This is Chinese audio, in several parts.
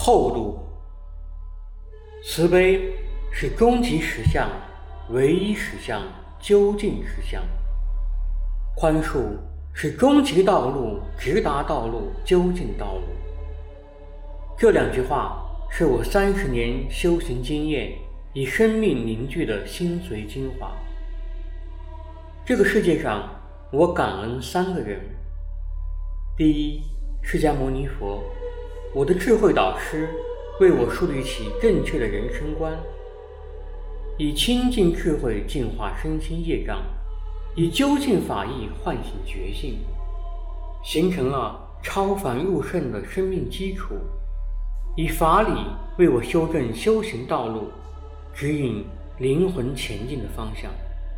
厚度。慈悲是终极实相，唯一实相，究竟实相。宽恕是终极道路，直达道路，究竟道路。这两句话是我30年修行经验以生命凝聚的心髓精华。这个世界上，我感恩3个人。第一，释迦牟尼佛，我的智慧导师，为我树立起正确的人生观，以清净智慧净化身心业障，以究竟法义唤醒觉性，形成了超凡入圣的生命基础，以法理为我修正修行道路，指引灵魂前进的方向。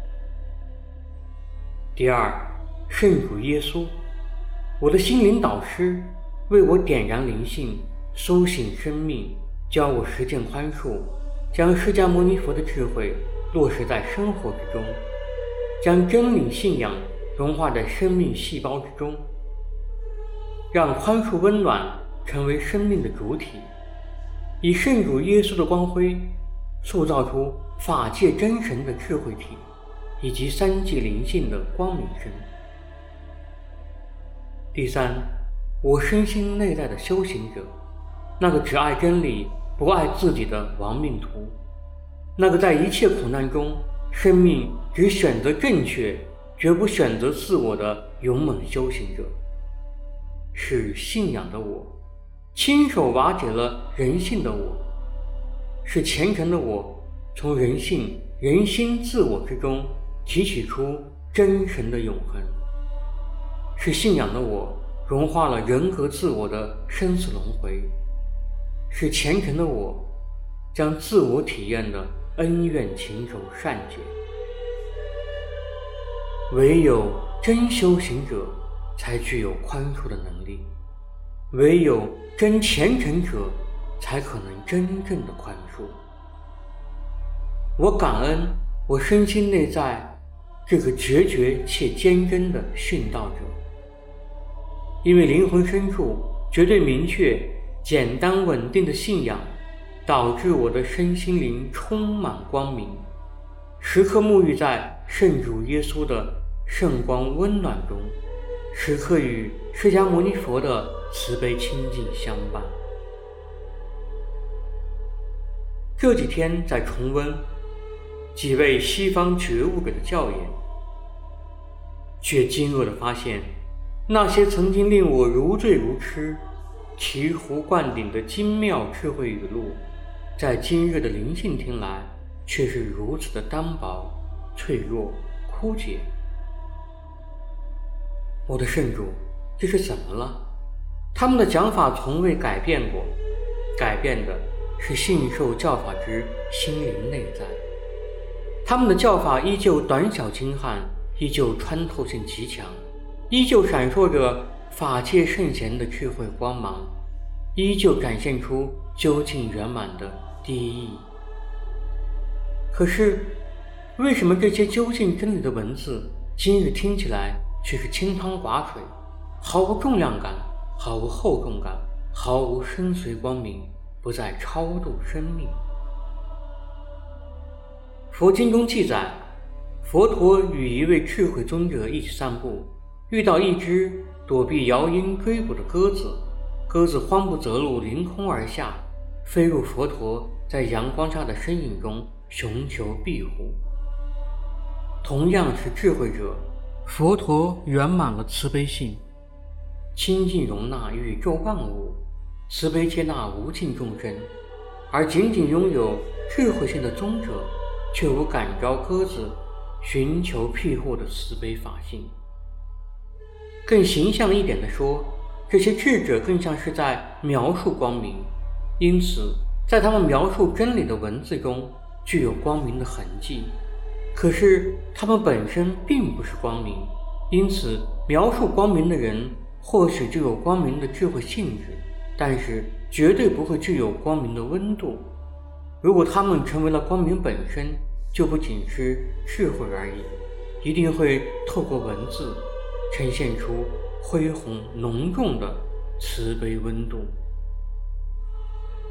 第二，圣主耶稣，我的心灵导师，为我点燃灵性，苏醒生命，教我实践宽恕，将释迦牟尼佛的智慧落实在生活之中，将真理信仰融化在生命细胞之中，让宽恕温暖成为生命的主体，以圣主耶稣的光辉塑造出法界真神的智慧体，以及3界灵性的光明身。第三，我身心内在的修行者，那个只爱真理不爱自己的亡命徒，那个在一切苦难中生命只选择正确，绝不选择自我的勇猛修行者，是信仰的我，亲手瓦解了人性的我，是虔诚的我，从人性、人心、自我之中提取出真神的永恒，是信仰的我，融化了人和自我的生死轮回，是虔诚的我，将自我体验的恩怨情仇善解。唯有真修行者才具有宽恕的能力，唯有真虔诚者才可能真正的宽恕。我感恩我身心内在这个决绝且坚贞的殉道者，因为灵魂深处绝对明确、简单稳定的信仰，导致我的身心灵充满光明，时刻沐浴在圣主耶稣的圣光温暖中，时刻与释迦牟尼佛的慈悲清净相伴。这几天在重温几位西方觉悟者的教言，却惊愕地发现，那些曾经令我如醉如痴、醍醐灌顶的精妙智慧语录，在今日的灵性听来，却是如此的单薄、脆弱、枯竭。我的圣主，这是怎么了？他们的讲法从未改变过，改变的是信受教法之心灵内在。他们的教法依旧短小精悍，依旧穿透性极强，依旧闪烁着法界圣贤的智慧光芒，依旧展现出究竟圆满的第一义。可是，为什么这些究竟真理的文字，今日听起来却是清汤寡水，毫无重量感，毫无厚重感，毫无深邃光明，不再超度生命？佛经中记载，佛陀与一位智慧尊者一起散步，遇到一只躲避摇鹰追捕的鸽子，鸽子慌不择路，凌空而下，飞入佛陀在阳光下的身影中，寻求庇护。同样是智慧者，佛陀圆满了慈悲性，清净容纳宇宙万物，慈悲接纳无尽众生，而仅仅拥有智慧性的宗者，却无感召鸽子寻求庇护的慈悲法性。更形象一点的说，这些智者更像是在描述光明，因此在他们描述真理的文字中具有光明的痕迹。可是他们本身并不是光明，因此描述光明的人或许具有光明的智慧性质，但是绝对不会具有光明的温度。如果他们成为了光明本身，就不仅是智慧而已，一定会透过文字呈现出恢宏浓重的慈悲温度。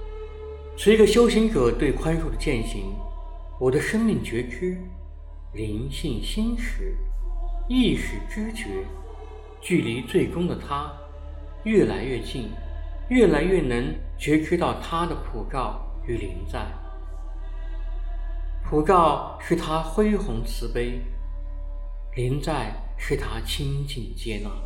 随着修行者对宽恕的践行，我的生命觉知、灵性心识、意识知觉，距离最终的他越来越近，越来越能觉知到他的普照与临在。普照是他恢宏慈悲，临在是他清净接纳。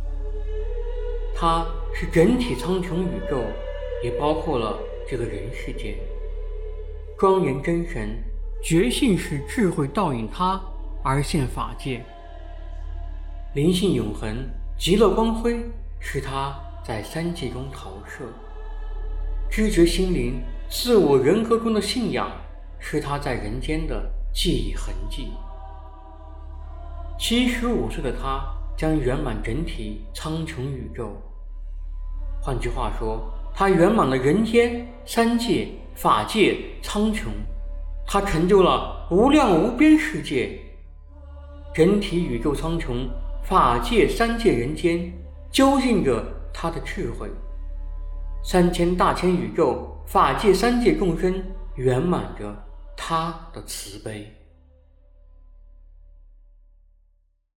他是整体苍穹宇宙，也包括了这个人世间。庄严真神觉性是智慧倒影他而现法界，灵性永恒极乐光辉是他在三界中投射，知觉心灵自我人格中的信仰是他在人间的记忆痕迹。75岁的他将圆满整体苍穹宇宙，换句话说，他圆满了人间、三界、法界、苍穹，他成就了无量无边世界。整体宇宙苍穹、法界、三界、人间究竟着他的智慧，3000大千宇宙、法界、三界众生圆满着他的慈悲。